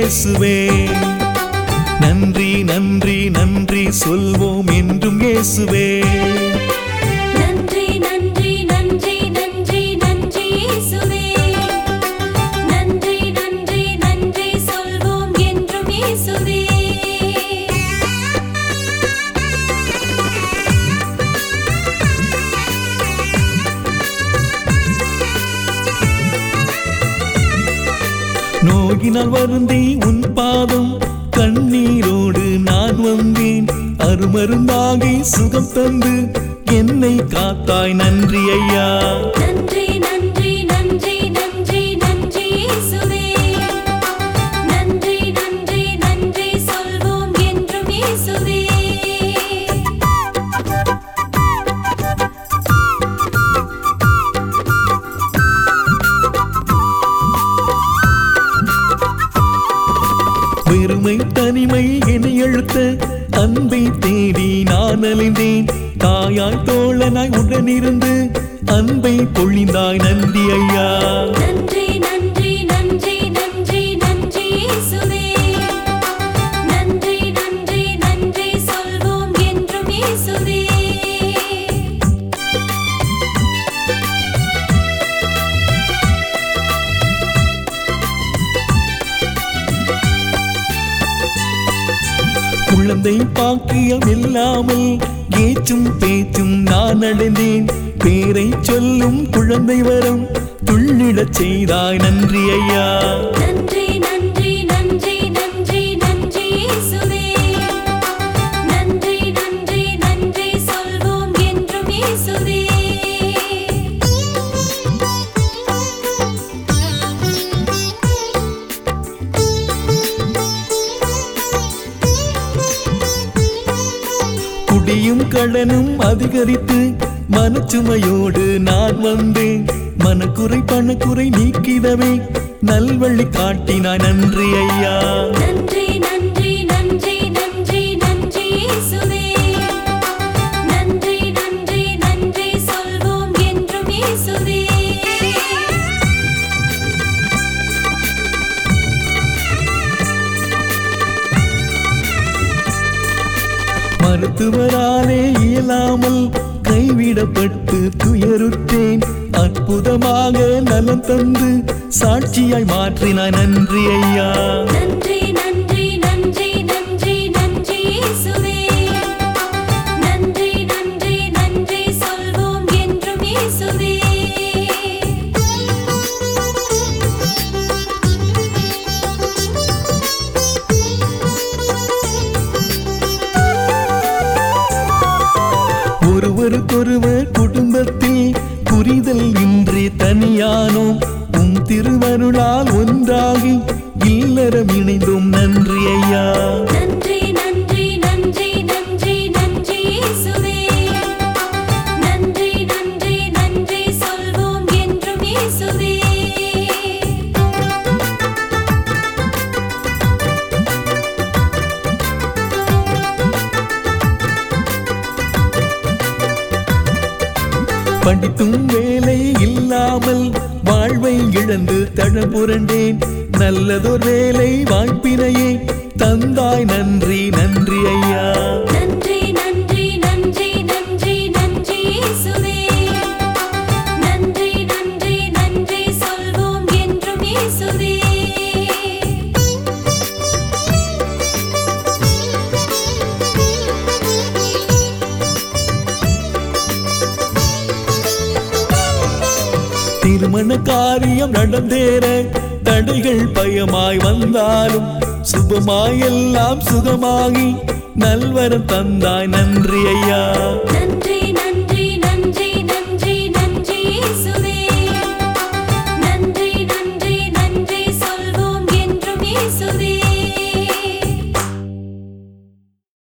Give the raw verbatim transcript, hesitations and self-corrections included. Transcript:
இயேசுவே. நன்றி நன்றி நன்றி சொல்வோம் என்றும் இயேசுவே. நன்றி நன்றி நன்றி நன்றி நன்றி இயேசுவே. நன்றி நன்றி நன்றி சொல்வோம் என்றும் இயேசுவே. நோயினால் வருந்தி உன் பாதம் கண்ணீரோடு நான் வந்தேன். அருமருந்தாகி சுகம் தந்து என்னை காத்தாய் நன்றி ஐயா. நன்றி நன்றி நன்றி நன்றி நன்றி இயேசுவே. நன்றி நன்றி நன்றி சொல்வோம் என்றும் இயேசுவே. வெறுமை தனிமை என்னை எழுத்த அன்பை தேடி நான் அலைந்தேன். தாயாய் தோழனாய் உடனிருந்து அன்பை பொழிந்தாய் நன்றி ஐயா. நன்றி நன்றி நன்றி நன்றி நன்றி இயேசுவே. நன்றி நன்றி நன்றி சொல்வோம் என்றும் இயேசுவே. குழந்தை பாக்கியம் இல்லாமல் ஏச்சும் பேச்சும் நான் அடைந்தேன். பேரை சொல்லும் குழந்தை வரம் துள்ளிடச் செய்தாய் நன்றி ஐயா. நன்றி நன்றி நன்றி நன்றி நன்றி இயேசுவே. நன்றி நன்றி நன்றி சொல்வோம் என்றும் இயேசுவே. குடியும் கடனும் அதிகரித்து மனச்சுமையோடு நான் வந்தேன். மனக்குறை பணக்குறை நீக்கிடவே நல்வழி காட்டினாய் நன்றி ஐயா. நன்றி நன்றி நன்றி நன்றி நன்றி இயேசுவே. நன்றி நன்றி நன்றி சொல்வோம் என்றும் இயேசுவே. மருத்துவராலே இயலாமல் கைவிடப்பட்டு துயருற்றேன். அற்புதமாக நலம் தந்து சாட்சியாய் மாற்றினாய் நன்றி ஐயா. நன்றி நன்றி நன்றி நன்றி நன்றி இயேசுவே. நன்றி நன்றி நன்றி சொல்வோம் என்றும் இயேசுவே. ஒருவருக்கொருவர் குடும்பத்தில் புரிதல் இன்றி தனியானோம். உம் திருவருளால் ஒன்றாகி இல்லறம் இணைந்தோம் நன்றி ஐயா. நன்றி நன்றி நன்றி நன்றி நன்றி இயேசுவே. நன்றி நன்றி நன்றி சொல்வோம் என்றும் இயேசுவே. படித்தும் வேலை இல்லாமல் வாழ்வை இழந்து தடபுரண்டேன். நல்லதொரு வேலை வாய்ப்பினையே தந்தாய் நன்றி நன்றி ஐயா. நன்றி நன்றி நன்றி நன்றி நன்றி இயேசுவே. நன்றி நன்றி நன்றி சொல்வோம் என்றும் இயேசுவே. திருமண காரியம் நடந்தேற தடைகள் பயமாய் வந்தாலும் சுபமாய் எல்லாம் சுகமாகி நல்வரம் தந்தாய் நன்றி ஐயா. நன்றி